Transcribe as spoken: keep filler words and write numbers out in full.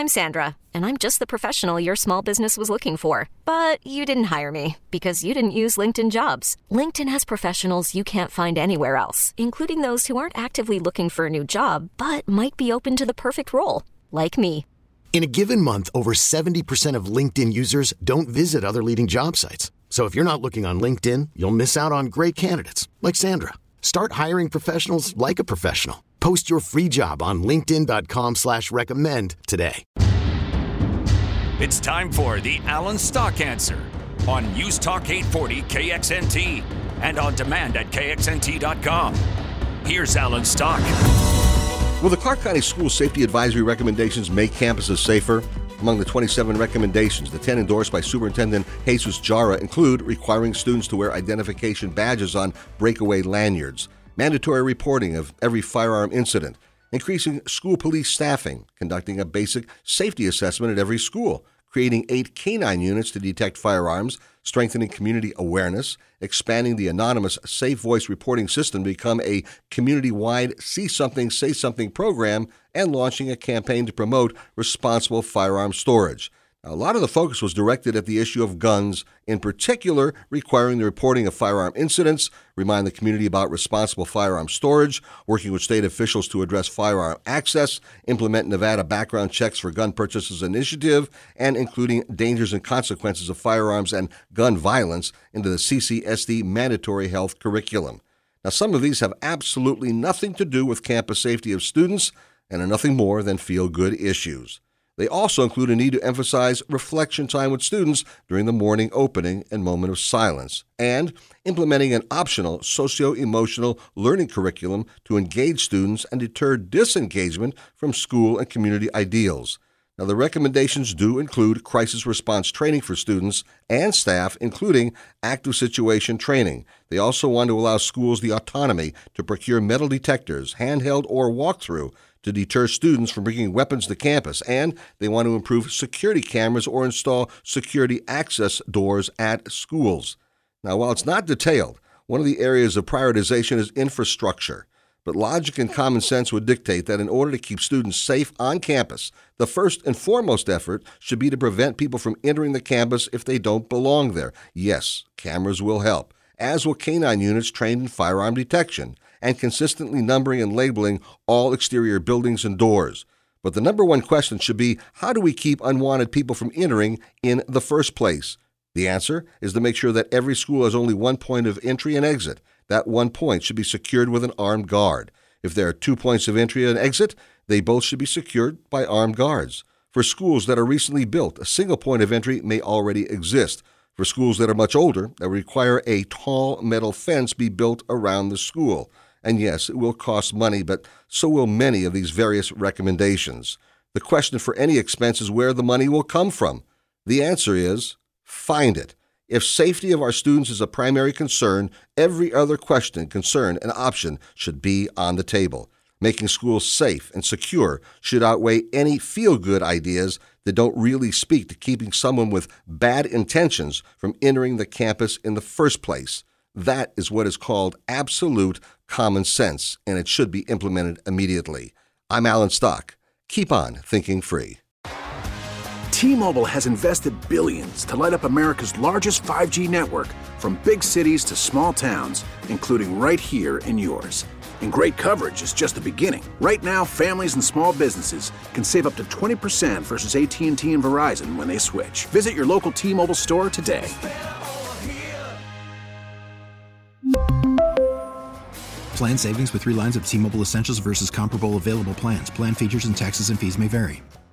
I'm Sandra, and I'm just the professional your small business was looking for. But you didn't hire me because you didn't use LinkedIn Jobs. LinkedIn has professionals you can't find anywhere else, including those who aren't actively looking for a new job, but might be open to the perfect role, like me. In a given month, over seventy percent of LinkedIn users don't visit other leading job sites. So if you're not looking on LinkedIn, you'll miss out on great candidates like Sandra. Start hiring professionals like a professional. Post your free job on linkedin.com slash recommend today. It's time for the Alan Stock Answer on News Talk eight forty K X N T and on demand at K X N T dot com. Here's Alan Stock. Will the Clark County School Safety Advisory recommendations make campuses safer? Among the twenty-seven recommendations, the ten endorsed by Superintendent Jesus Jara include requiring students to wear identification badges on breakaway lanyards, mandatory reporting of every firearm incident, increasing school police staffing, conducting a basic safety assessment at every school, creating eight canine units to detect firearms, strengthening community awareness, expanding the anonymous Safe Voice reporting system to become a community-wide See Something, Say Something program, and launching a campaign to promote responsible firearm storage. Now, a lot of the focus was directed at the issue of guns, in particular requiring the reporting of firearm incidents, remind the community about responsible firearm storage, working with state officials to address firearm access, implement Nevada background checks for gun purchases initiative, and including dangers and consequences of firearms and gun violence into the C C S D mandatory health curriculum. Now, some of these have absolutely nothing to do with campus safety of students and are nothing more than feel-good issues. They also include a need to emphasize reflection time with students during the morning opening and moment of silence, and implementing an optional socio-emotional learning curriculum to engage students and deter disengagement from school and community ideals. Now, the recommendations do include crisis response training for students and staff, including active situation training. They also want to allow schools the autonomy to procure metal detectors, handheld or walk-through, to deter students from bringing weapons to campus, and they want to improve security cameras or install security access doors at schools. Now, while it's not detailed, one of the areas of prioritization is infrastructure, but logic and common sense would dictate that in order to keep students safe on campus, the first and foremost effort should be to prevent people from entering the campus if they don't belong there. Yes, cameras will help, as will canine units trained in firearm detection, and consistently numbering and labeling all exterior buildings and doors. But the number one question should be, how do we keep unwanted people from entering in the first place? The answer is to make sure that every school has only one point of entry and exit. That one point should be secured with an armed guard. If there are two points of entry and exit, they both should be secured by armed guards. For schools that are recently built, a single point of entry may already exist. For schools that are much older, that require a tall metal fence be built around the school. And yes, it will cost money, but so will many of these various recommendations. The question for any expense is where the money will come from. The answer is, find it. If safety of our students is a primary concern, every other question, concern, and option should be on the table. Making schools safe and secure should outweigh any feel-good ideas that don't really speak to keeping someone with bad intentions from entering the campus in the first place. That is what is called absolute common sense, and it should be implemented immediately. I'm Alan Stock. Keep on thinking free. T-Mobile has invested billions to light up America's largest five G network, from big cities to small towns, including right here in yours. And great coverage is just the beginning. Right now, families and small businesses can save up to twenty percent versus A T and T and Verizon when they switch. Visit your local T-Mobile store today. Plan savings with three lines of T-Mobile Essentials versus comparable available plans. Plan features and taxes and fees may vary.